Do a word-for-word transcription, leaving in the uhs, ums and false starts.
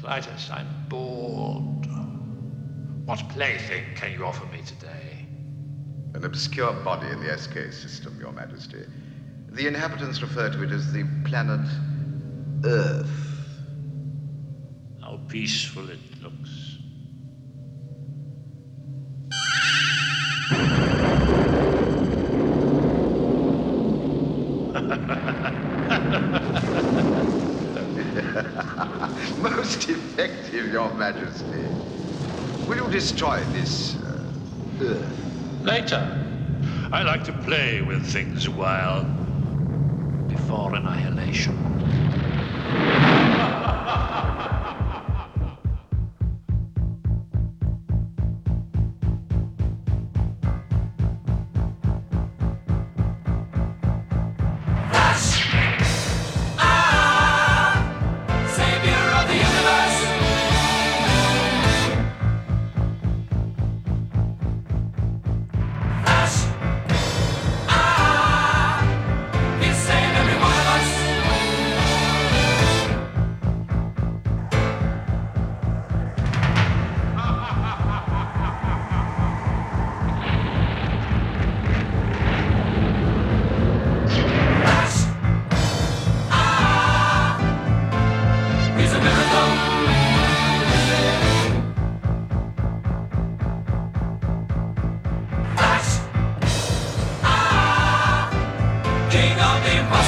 Clytus, I'm bored. What plaything can you offer me today? An obscure body in the S K system, Your Majesty. The inhabitants refer to it as the planet Earth. How peaceful it looks. Most effective, Your Majesty. Will you destroy this uh, Earth? Later. I like to play with things a while. Before annihilation. King of the impossible.